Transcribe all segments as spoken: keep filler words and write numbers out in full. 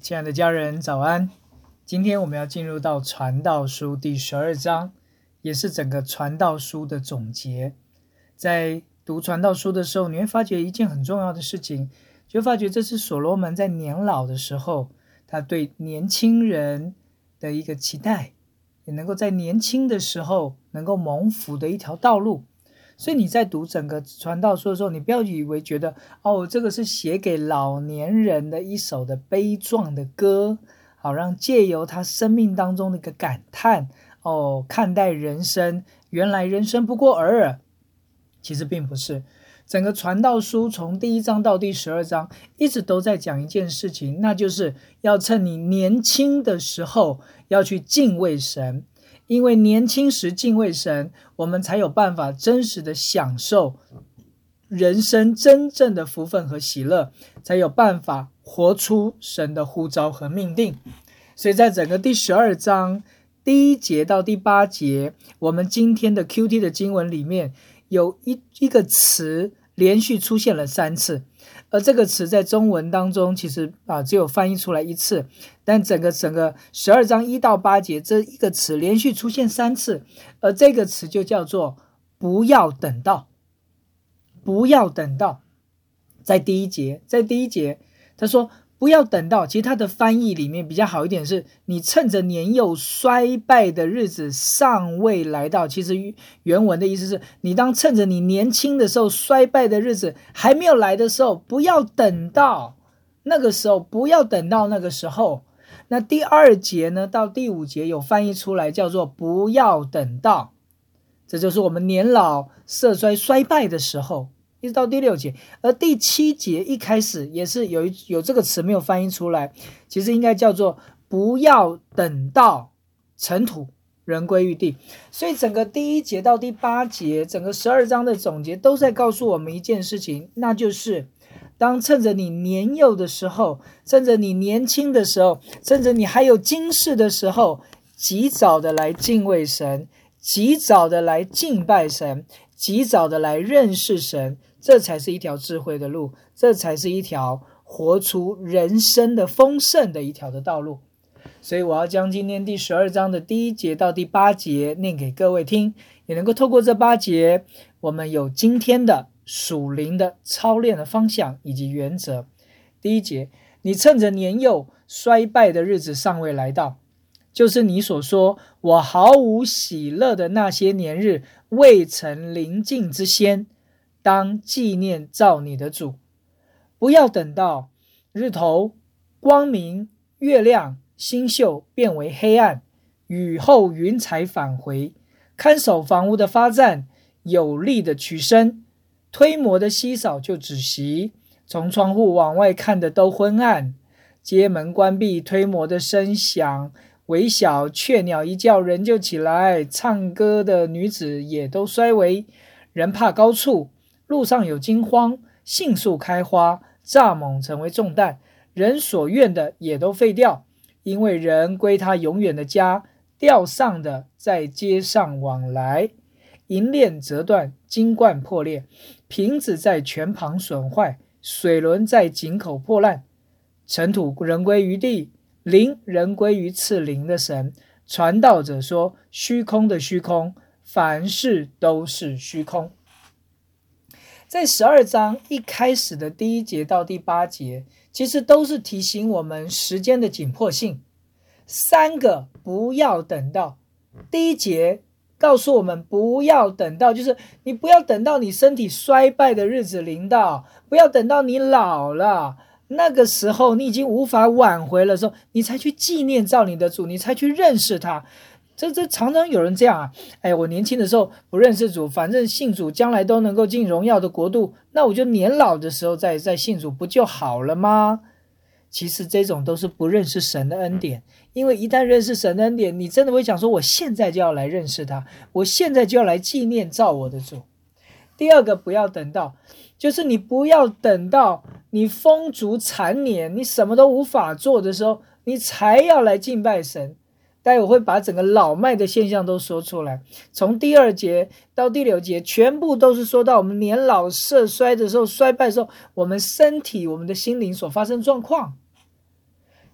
亲爱的家人早安，今天我们要进入到传道书第十二章，也是整个传道书的总结。在读传道书的时候，你会发觉一件很重要的事情，就会发觉这是所罗门在年老的时候，他对年轻人的一个期待，也能够在年轻的时候能够蒙福的一条道路。所以你在读整个传道书的时候，你不要以为觉得哦，这个是写给老年人的一首的悲壮的歌，好让借由他生命当中的一个感叹哦，看待人生，原来人生不过尔尔。其实并不是，整个传道书从第一章到第十二章一直都在讲一件事情，那就是要趁你年轻的时候要去敬畏神。因为年轻时敬畏神，我们才有办法真实的享受人生真正的福分和喜乐，才有办法活出神的呼召和命定。所以在整个第十二章第一节到第八节，我们今天的 Q T 的经文里面有 一, 一个词连续出现了三次，而这个词在中文当中其实啊只有翻译出来一次，但整个整个十二章一到八节这一个词连续出现三次，而这个词就叫做不要等到。不要等到，在第一节，在第一节他说不要等到，其实他的翻译里面比较好一点是你趁着年幼衰败的日子尚未来到。其实原文的意思是你当趁着你年轻的时候，衰败的日子还没有来的时候，不要等到那个时候，不要等到那个时候。那第二节呢到第五节有翻译出来叫做不要等到，这就是我们年老色衰衰败的时候，一直到第六节。而第七节一开始也是有有这个词没有翻译出来，其实应该叫做不要等到尘土人归于地。所以整个第一节到第八节，整个十二章的总结都在告诉我们一件事情，那就是当趁着你年幼的时候，趁着你年轻的时候，趁着你还有今世的时候，及早的来敬畏神，及早的来敬拜神，及早的来认识神，这才是一条智慧的路，这才是一条活出人生的丰盛的一条的道路。所以我要将今天第十二章的第一节到第八节念给各位听，也能够透过这八节，我们有今天的属灵的操练的方向以及原则。第一节，你趁着年幼衰败的日子尚未来到，就是你所说我毫无喜乐的那些年日未曾临近之先，当纪念造你的主。不要等到日头光明，月亮星宿变为黑暗，雨后云彩返回，看守房屋的发战，有力的曲声，推磨的稀少就止息，从窗户往外看的都昏暗，街门关闭，推磨的声响，微小雀鸟一叫人就起来，唱歌的女子也都衰微，人怕高处，路上有惊慌，杏树开花，蚱蜢成为重担，人所愿的也都废掉，因为人归他永远的家，吊丧的在街上往来，银链折断，金冠破裂，瓶子在泉旁损坏，水轮在井口破烂，尘土人归于地，灵人归于赐灵的神。传道者说虚空的虚空，凡事都是虚空。在十二章一开始的第一节到第八节，其实都是提醒我们时间的紧迫性。三个不要等到，第一节告诉我们不要等到，就是你不要等到你身体衰败的日子临到，不要等到你老了，那个时候你已经无法挽回的时候，你才去纪念造你的主，你才去认识他。这这常常有人这样啊，哎，我年轻的时候不认识主，反正信主将来都能够进荣耀的国度，那我就年老的时候再再信主不就好了吗？其实这种都是不认识神的恩典，因为一旦认识神的恩典，你真的会想说我现在就要来认识他，我现在就要来纪念造我的主。第二个不要等到，就是你不要等到你风烛残年，你什么都无法做的时候，你才要来敬拜神。待会会把整个老迈的现象都说出来，从第二节到第六节全部都是说到我们年老色衰的时候，衰败的时候，我们身体我们的心灵所发生状况。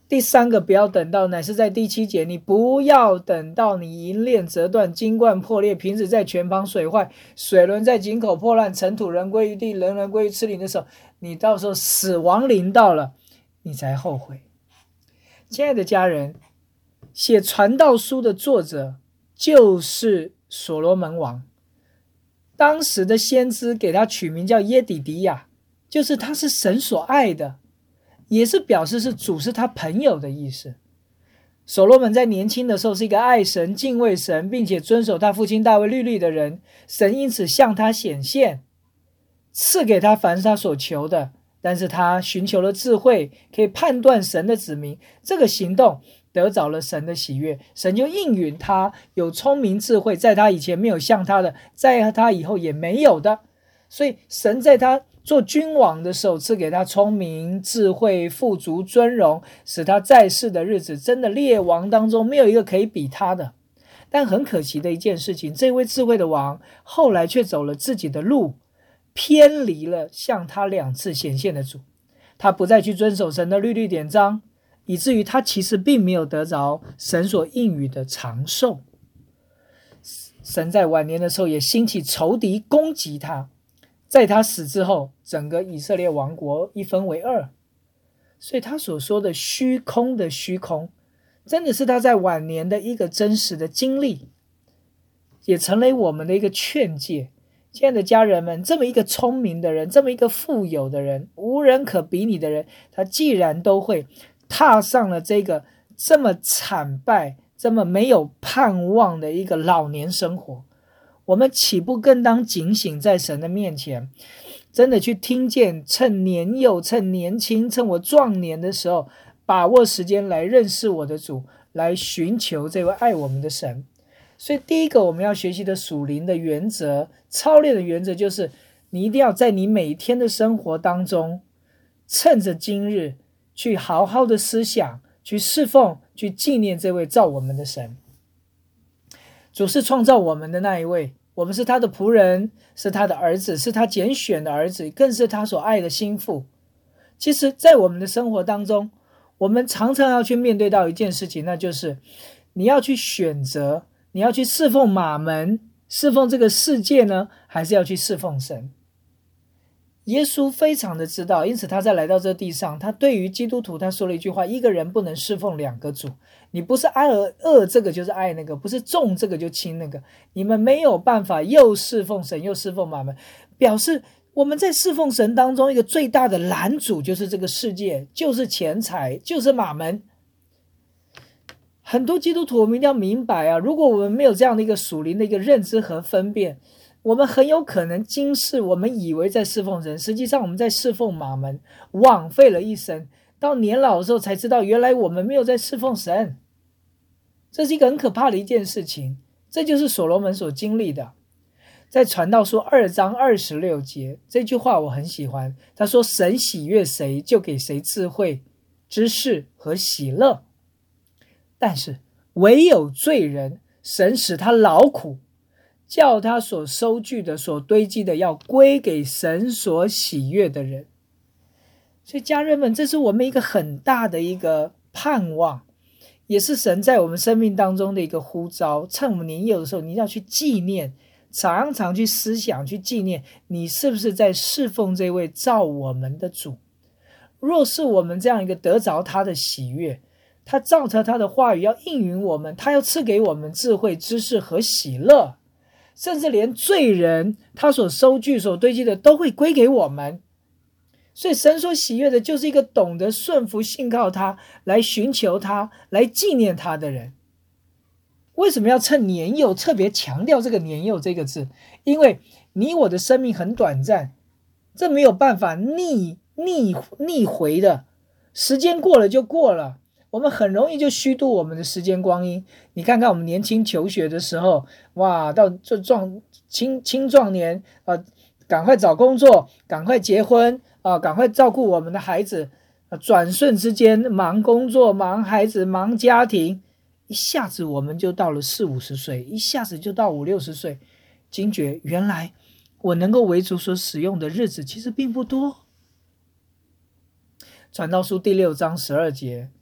第三个不要等到，乃是在第七节，你不要等到你银链折断，金冠破裂，瓶子在泉旁水坏，水轮在井口破烂，尘土人归于地，人人归于吃灵的时候，你到时候死亡临到了，你才后悔。亲爱的家人，写传道书的作者就是所罗门王，当时的先知给他取名叫耶底迪亚，就是他是神所爱的，也是表示是主是他朋友的意思。所罗门在年轻的时候是一个爱神、敬畏神，并且遵守他父亲大卫律例的人，神因此向他显现，赐给他凡是他所求的，但是他寻求了智慧，可以判断神的子民，这个行动得着了神的喜悦，神就应允他有聪明智慧，在他以前没有像他的，在他以后也没有的。所以神在他做君王的时候赐给他聪明智慧富足尊荣，使他在世的日子真的列王当中没有一个可以比他的。但很可惜的一件事情，这位智慧的王后来却走了自己的路，偏离了向他两次显现的主，他不再去遵守神的律例典章，以至于他其实并没有得着神所应许的长寿。神在晚年的时候也兴起仇敌攻击他，在他死之后，整个以色列王国一分为二。所以他所说的虚空的虚空，真的是他在晚年的一个真实的经历，也成为我们的一个劝诫。亲爱的家人们，这么一个聪明的人，这么一个富有的人，无人可比拟的人，他既然都会踏上了这个这么惨败、这么没有盼望的一个老年生活，我们岂不更当警醒在神的面前，真的去听见，趁年幼、趁年轻、趁我壮年的时候，把握时间来认识我的主，来寻求这位爱我们的神。所以第一个我们要学习的属灵的原则，操练的原则，就是你一定要在你每天的生活当中，趁着今日去好好的思想，去侍奉，去纪念这位造我们的神。主是创造我们的那一位，我们是他的仆人，是他的儿子，是他拣选的儿子，更是他所爱的心腹。其实在我们的生活当中，我们常常要去面对到一件事情，那就是你要去选择，你要去侍奉马门，侍奉这个世界呢，还是要去侍奉神？耶稣非常的知道，因此他在来到这地上，他对于基督徒他说了一句话，一个人不能侍奉两个主，你不是爱恶这个就是爱那个，不是重这个就轻那个，你们没有办法又侍奉神又侍奉马门，表示我们在侍奉神当中一个最大的拦阻就是这个世界，就是钱财，就是马门。很多基督徒我们一定要明白啊，如果我们没有这样的一个属灵的一个认知和分辨，我们很有可能今世我们以为在侍奉神，实际上我们在侍奉马门，枉费了一生，到年老的时候才知道原来我们没有在侍奉神。这是一个很可怕的一件事情，这就是所罗门所经历的。在传道书二章二十六节，这句话我很喜欢，他说神喜悦谁就给谁智慧知识和喜乐，但是唯有罪人神使他劳苦，叫他所收据的所堆积的要归给神所喜悦的人。所以家人们，这是我们一个很大的一个盼望，也是神在我们生命当中的一个呼召。趁我们年幼的时候，你要去纪念，常常去思想，去纪念你是不是在侍奉这位造我们的主。若是我们这样一个得着他的喜悦，他照着他的话语要应允我们，他要赐给我们智慧知识和喜乐，甚至连罪人他所收据所堆积的都会归给我们。所以神所喜悦的就是一个懂得顺服信靠他，来寻求他，来纪念他的人。为什么要趁年幼特别强调这个年幼这个字？因为你我的生命很短暂，这没有办法逆逆逆回的，时间过了就过了，我们很容易就虚度我们的时间光阴。你看看我们年轻求学的时候，哇，到这壮青青壮年啊、呃，赶快找工作，赶快结婚啊、呃，赶快照顾我们的孩子，啊、呃，转瞬之间忙工作、忙孩子、忙家庭，一下子我们就到了四五十岁，一下子就到五六十岁，惊觉原来我能够为主所使用的日子其实并不多。传道书第六章十二节，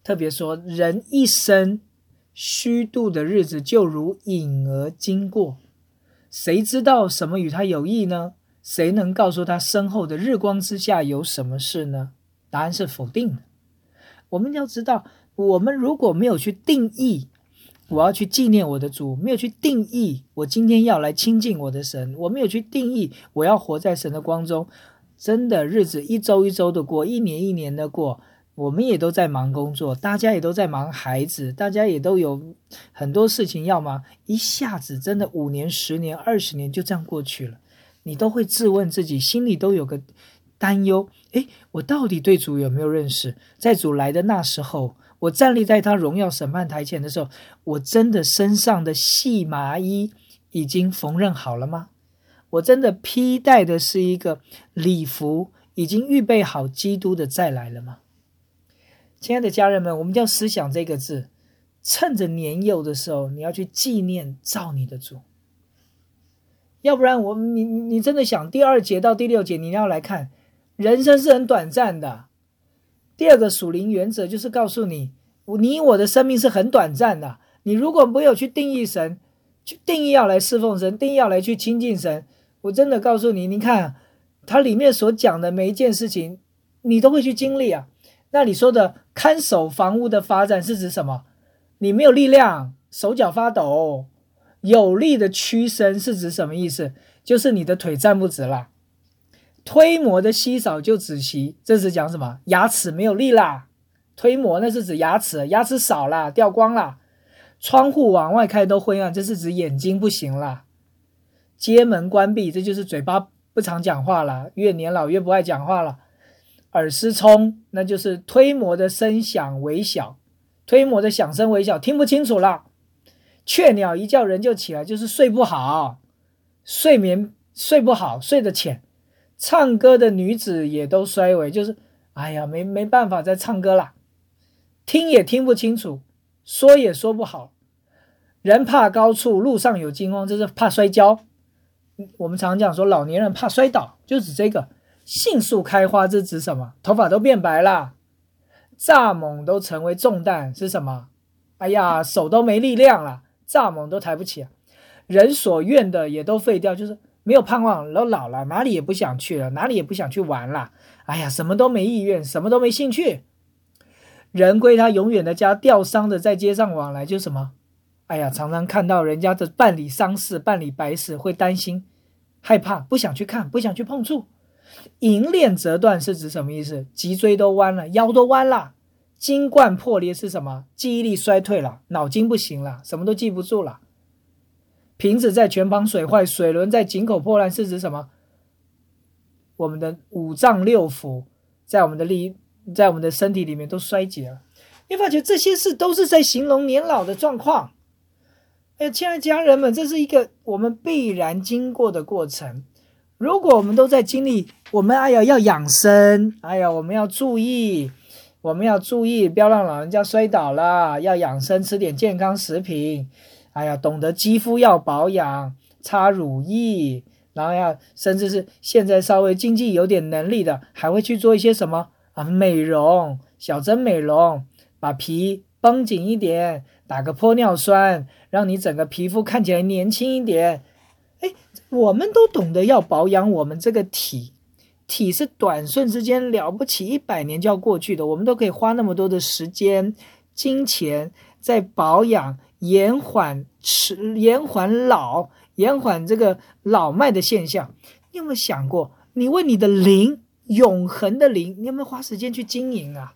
特别说，人一生虚度的日子就如影儿经过，谁知道什么与他有益呢？谁能告诉他身后的日光之下有什么事呢？答案是否定的。我们要知道，我们如果没有去定义我要去纪念我的主，没有去定义我今天要来亲近我的神，我没有去定义我要活在神的光中，真的日子一周一周的过，一年一年的过，我们也都在忙工作，大家也都在忙孩子，大家也都有很多事情要忙，一下子真的五年十年二十年就这样过去了，你都会自问自己，心里都有个担忧，诶，我到底对主有没有认识？在主来的那时候，我站立在他荣耀审判台前的时候，我真的身上的细麻衣已经缝纫好了吗？我真的披戴的是一个礼服，已经预备好基督的再来了吗？亲爱的家人们，我们就要思想这个字，趁着年幼的时候，你要去纪念造你的主。要不然我你你真的想第二节到第六节你要来看，人生是很短暂的。第二个属灵原则就是告诉你，你我的生命是很短暂的。你如果没有去定义神，去定义要来侍奉神，定义要来去亲近神，我真的告诉你，你看它里面所讲的每一件事情，你都会去经历啊。那你说的看守房屋的发展是指什么？你没有力量，手脚发抖。有力的屈伸是指什么意思？就是你的腿站不直啦。推磨的稀少就止息，这是讲什么？牙齿没有力啦。推磨那是指牙齿，牙齿少啦，掉光啦。窗户往外开都灰暗，这是指眼睛不行啦。街门关闭，这就是嘴巴不常讲话啦，越年老越不爱讲话了。耳失聪，那就是推磨的声响微小，推磨的响声微小，听不清楚啦。雀鸟一叫人就起来，就是睡不好，睡眠睡不好，睡得浅。唱歌的女子也都衰微，就是哎呀没没办法再唱歌啦，听也听不清楚，说也说不好。人怕高处，路上有惊慌，这是怕摔跤。我们常讲说老年人怕摔倒，就指这个。杏树开花，这指什么？头发都变白啦。蚱蜢都成为重担，是什么？哎呀，手都没力量了，蚱蜢都抬不起。人所愿的也都废掉，就是没有盼望，都老了，哪里也不想去了，哪里也不想去玩了。哎呀，什么都没意愿，什么都没兴趣。人归他永远的家，吊丧的在街上往来，就是什么？哎呀，常常看到人家的办理丧事，办理白事，会担心害怕，不想去看，不想去碰触。银链折断是指什么意思？脊椎都弯了，腰都弯了。筋冠破裂是什么？记忆力衰退了，脑筋不行了，什么都记不住了。瓶子在泉旁水坏，水轮在井口破烂是指什么？我们的五脏六腑在我们的力在我们的身体里面都衰竭了。你发觉这些事都是在形容年老的状况。哎，亲爱的家人们，这是一个我们必然经过的过程。如果我们都在经历，我们哎呀要养生，哎呀我们要注意，我们要注意，不要让老人家摔倒了，要养生，吃点健康食品，哎呀懂得肌肤要保养，擦乳液，然后要甚至是现在稍微经济有点能力的，还会去做一些什么啊美容，小针美容，把皮绷紧一点，打个玻尿酸，让你整个皮肤看起来年轻一点。诶，我们都懂得要保养我们这个体，体是短瞬之间了不起一百年就要过去的，我们都可以花那么多的时间金钱在保养，延缓迟延缓老延缓这个老迈的现象。你有没有想过，你为你的灵，永恒的灵，你有没有花时间去经营啊？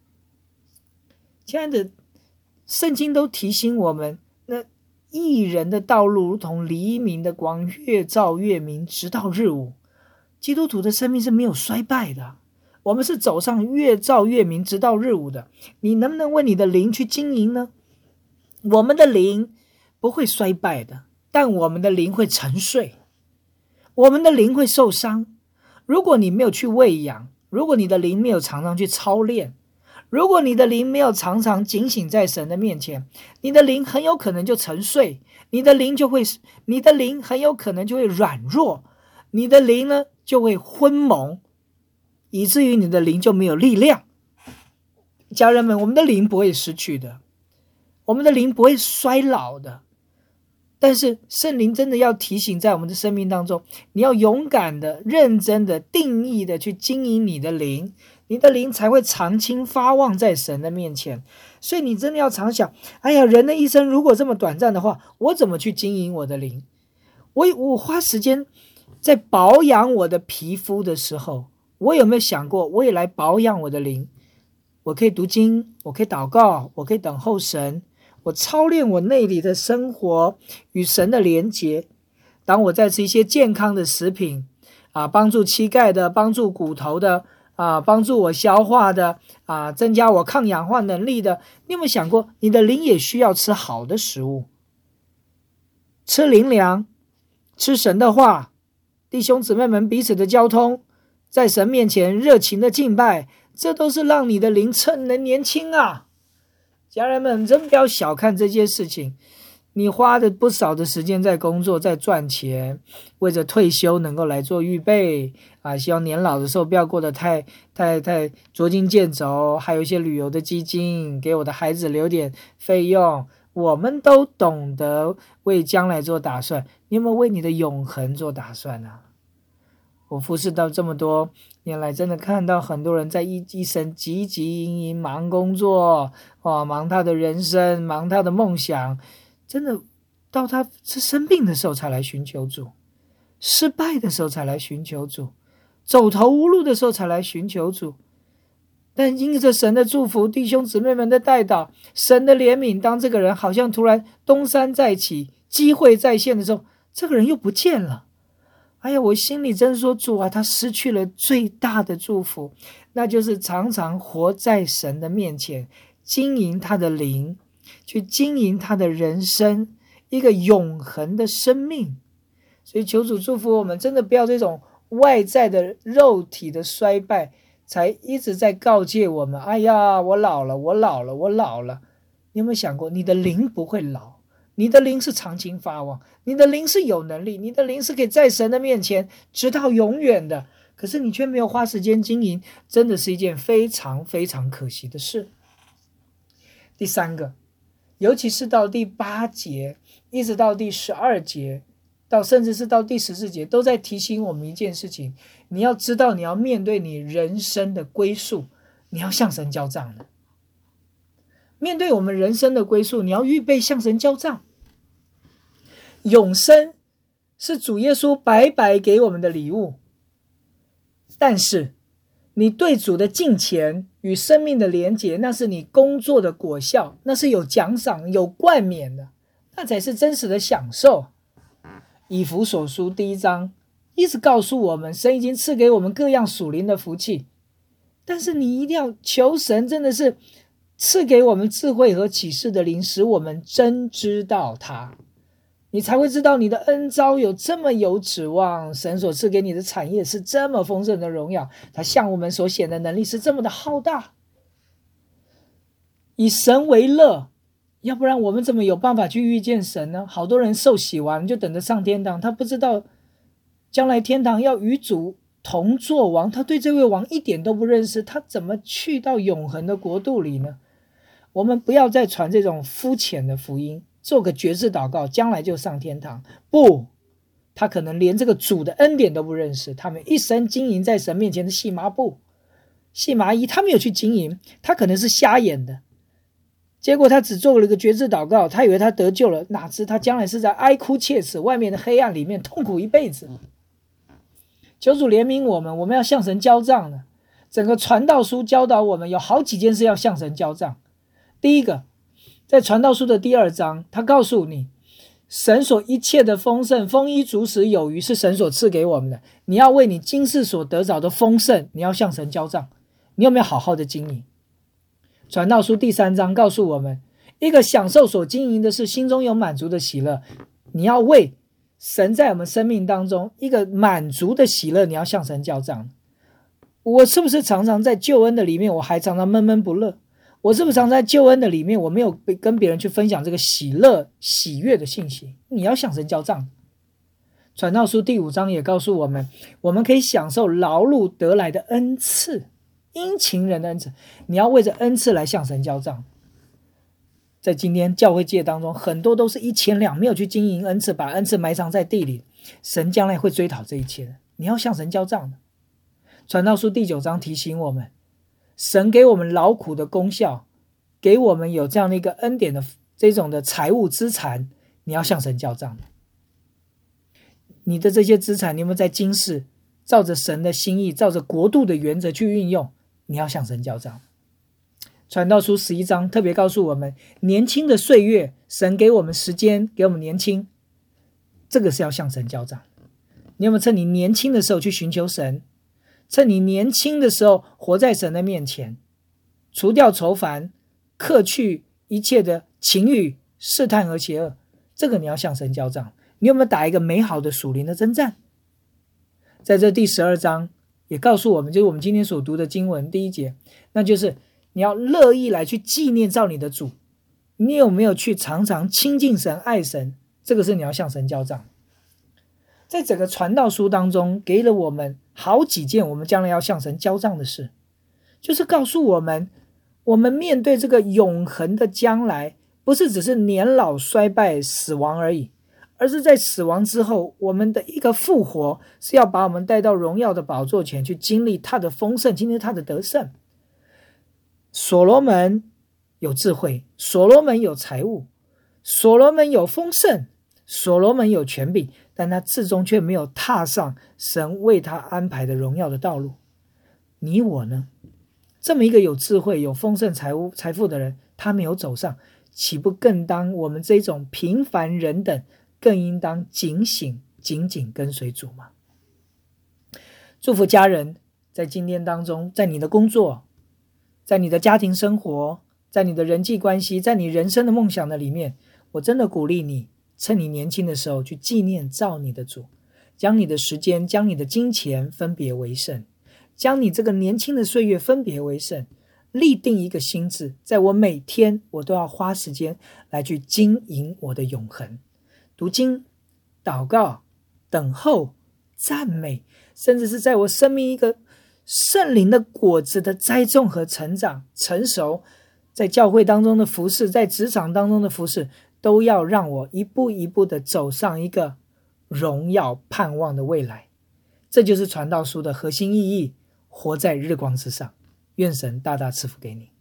亲爱的，圣经都提醒我们，那义人的道路如同黎明的光，越照越明，直到日午。基督徒的生命是没有衰败的，我们是走上越照越明直到日午的。你能不能为你的灵去经营呢？我们的灵不会衰败的，但我们的灵会沉睡，我们的灵会受伤。如果你没有去喂养，如果你的灵没有常常去操练，如果你的灵没有常常警醒在神的面前，你的灵很有可能就沉睡，你的灵就会你的灵很有可能就会软弱，你的灵呢就会昏蒙，以至于你的灵就没有力量。 家人们，我们的灵不会失去的，我们的灵不会衰老的。但是圣灵真的要提醒在我们的生命当中，你要勇敢的、认真的、定义的去经营你的灵，你的灵才会长青发旺在神的面前。所以你真的要常想，哎呀，人的一生如果这么短暂的话，我怎么去经营我的灵？我我花时间在保养我的皮肤的时候，我有没有想过我也来保养我的灵？我可以读经，我可以祷告，我可以等候神，我操练我内里的生活与神的连结。当我在吃一些健康的食品啊，帮助膝盖的，帮助骨头的啊，帮助我消化的啊，增加我抗氧化能力的，你有没有想过你的灵也需要吃好的食物，吃灵粮，吃神的话，弟兄姊妹们彼此的交通，在神面前热情的敬拜，这都是让你的灵趁能年轻啊。家人们，真不要小看这件事情，你花了不少的时间在工作，在赚钱，为着退休能够来做预备啊，希望年老的时候不要过得太太太捉襟见肘，还有一些旅游的基金，给我的孩子留点费用。我们都懂得为将来做打算，你有没有为你的永恒做打算啊？我服侍到这么多年来，真的看到很多人在一一生汲汲营营，忙工作，哦，忙他的人生，忙他的梦想，真的到他是生病的时候才来寻求主，失败的时候才来寻求主，走投无路的时候才来寻求主。但因着神的祝福，弟兄姊妹们的代祷，神的怜悯，当这个人好像突然东山再起，机会再现的时候，这个人又不见了。哎呀，我心里真说，主啊，他失去了最大的祝福，那就是常常活在神的面前，经营他的灵，去经营他的人生，一个永恒的生命。所以求主祝福我们，真的不要这种外在的肉体的衰败，才一直在告诫我们，哎呀，我老了，我老了，我老了。你有没有想过，你的灵不会老，你的灵是长青发旺，你的灵是有能力，你的灵是可以在神的面前直到永远的，可是你却没有花时间经营，真的是一件非常非常可惜的事。第三个，尤其是到第八节一直到第十二节，到甚至是到第十四节，都在提醒我们一件事情，你要知道你要面对你人生的归宿，你要向神交账的。面对我们人生的归宿，你要预备向神交账。永生是主耶稣白白给我们的礼物，但是你对主的敬虔与生命的连结，那是你工作的果效，那是有奖赏有冠冕的，那才是真实的享受。以弗所书第一章一直告诉我们，神已经赐给我们各样属灵的福气，但是你一定要求神真的是赐给我们智慧和启示的灵，使我们真知道他，你才会知道你的恩召有这么有指望，神所赐给你的产业是这么丰盛的荣耀，他向我们所显的能力是这么的浩大。以神为乐，要不然我们怎么有办法去遇见神呢？好多人受洗完就等着上天堂，他不知道将来天堂要与主同作王，他对这位王一点都不认识，他怎么去到永恒的国度里呢？我们不要再传这种肤浅的福音，做个决志祷告将来就上天堂，不，他可能连这个主的恩典都不认识，他们一生经营在神面前的细麻布细麻衣，他没有去经营，他可能是瞎眼的，结果他只做了一个决志祷告，他以为他得救了，哪知他将来是在哀哭切齿外面的黑暗里面痛苦一辈子。求主怜悯我们，我们要向神交账的。整个传道书教导我们有好几件事要向神交账。第一个，在传道书的第二章，他告诉你神所一切的丰盛，丰衣足食有余，是神所赐给我们的，你要为你今世所得着的丰盛，你要向神交账，你有没有好好的经营？传道书第三章告诉我们，一个享受所经营的是心中有满足的喜乐，你要为神在我们生命当中一个满足的喜乐，你要向神交账。我是不是常常在救恩的里面，我还常常闷闷不乐？我是不是常常在救恩的里面，我没有跟别人去分享这个喜乐喜悦的信息？你要向神交账。传道书第五章也告诉我们，我们可以享受劳碌得来的恩赐， 殷勤人的恩赐，你要为着恩赐来向神交账。在今天教会界当中，很多都是一千两没有去经营恩赐，把恩赐埋藏在地里，神将来会追讨这一切的，你要向神交账的。传道书第九章提醒我们，神给我们劳苦的功效，给我们有这样的一个恩典的这种的财务资产，你要向神交账的。你的这些资产，你有没有在今世照着神的心意，照着国度的原则去运用，你要向神交账。传道书十一章特别告诉我们，年轻的岁月，神给我们时间，给我们年轻，这个是要向神交账。你有没有趁你年轻的时候去寻求神？趁你年轻的时候活在神的面前，除掉愁烦，克去一切的情欲、试探和邪恶，这个你要向神交账。你有没有打一个美好的属灵的征战？在这第十二章也告诉我们，就是我们今天所读的经文第一节，那就是你要乐意来去纪念造你的主。你有没有去常常亲近神、爱神？这个是你要向神交账。在整个传道书当中，给了我们好几件我们将来要向神交账的事，就是告诉我们，我们面对这个永恒的将来，不是只是年老衰败死亡而已，而是在死亡之后，我们的一个复活是要把我们带到荣耀的宝座前去经历他的丰盛，经历他的得胜。所罗门有智慧，所罗门有财物，所罗门有丰盛，所罗门有权柄，但他至终却没有踏上神为他安排的荣耀的道路。你我呢？这么一个有智慧、有丰盛财物财富的人，他没有走上，岂不更当我们这种平凡人等更应当警醒，紧紧跟随主吗？祝福家人在今天当中，在你的工作，在你的家庭生活，在你的人际关系，在你人生的梦想的里面，我真的鼓励你，趁你年轻的时候去纪念造你的主，将你的时间，将你的金钱分别为圣，将你这个年轻的岁月分别为圣，立定一个心志，在我每天我都要花时间来去经营我的永恒。读经、祷告、等候、赞美，甚至是在我生命一个圣灵的果子的栽种和成长成熟，在教会当中的服事，在职场当中的服事，都要让我一步一步的走上一个荣耀盼望的未来。这就是传道书的核心意义，活在日光之上。愿神大大赐福给你。